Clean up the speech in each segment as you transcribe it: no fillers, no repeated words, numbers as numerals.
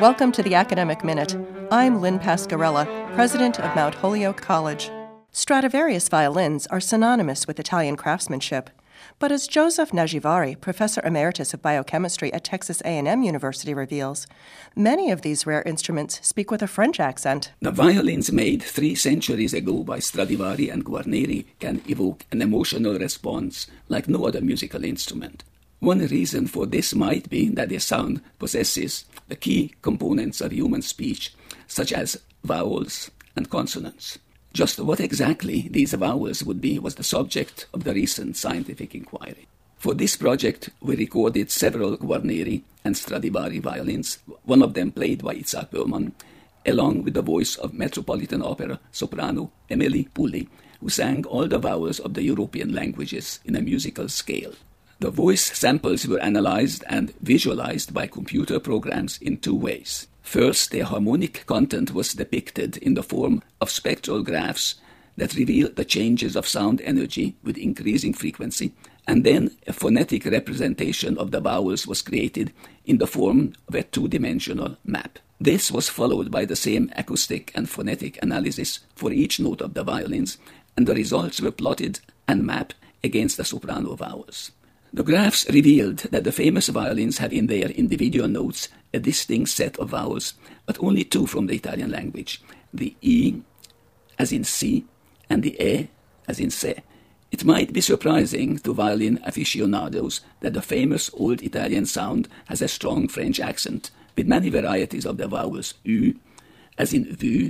Welcome to the Academic Minute. I'm Lynn Pasquarella, president of Mount Holyoke College. Stradivarius violins are synonymous with Italian craftsmanship. But as Joseph Najivary, professor emeritus of biochemistry at Texas A&M University, reveals, many of these rare instruments speak with a French accent. The violins made 3 centuries ago by Stradivari and Guarneri can evoke an emotional response like no other musical instrument. One reason for this might be that their sound possesses the key components of human speech, such as vowels and consonants. Just what exactly these vowels would be was the subject of the recent scientific inquiry. For this project, we recorded several Guarneri and Stradivari violins, one of them played by Itzhak Perlman, along with the voice of Metropolitan Opera soprano Emily Pooley, who sang all the vowels of the European languages in a musical scale. The voice samples were analyzed and visualized by computer programs in 2 ways. First, their harmonic content was depicted in the form of spectral graphs that reveal the changes of sound energy with increasing frequency, and then a phonetic representation of the vowels was created in the form of a 2-dimensional map. This was followed by the same acoustic and phonetic analysis for each note of the violins, and the results were plotted and mapped against the soprano vowels. The graphs revealed that the famous violins have in their individual notes a distinct set of vowels, but only 2 from the Italian language, the E as in si and the E as in se. It might be surprising to violin aficionados that the famous Old Italian sound has a strong French accent, with many varieties of the vowels U as in vu,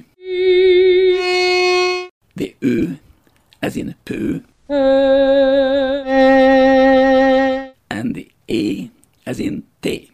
the Ö as in peu, and the A as in te.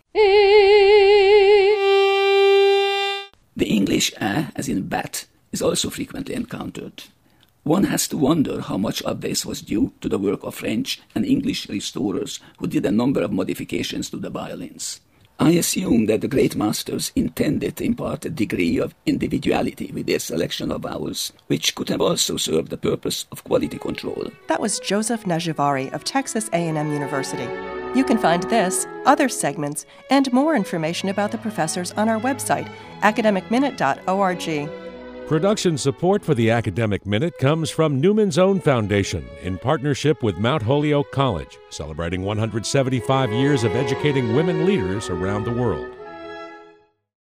The English A as in bat is also frequently encountered. One has to wonder how much of this was due to the work of French and English restorers who did a number of modifications to the violins. I assume that the great masters intended to impart a degree of individuality with their selection of vowels, which could have also served the purpose of quality control. That was Joseph Najivary of Texas A&M University. You can find this, other segments, and more information about the professors on our website, academicminute.org. Production support for the Academic Minute comes from Newman's Own Foundation in partnership with Mount Holyoke College, celebrating 175 years of educating women leaders around the world.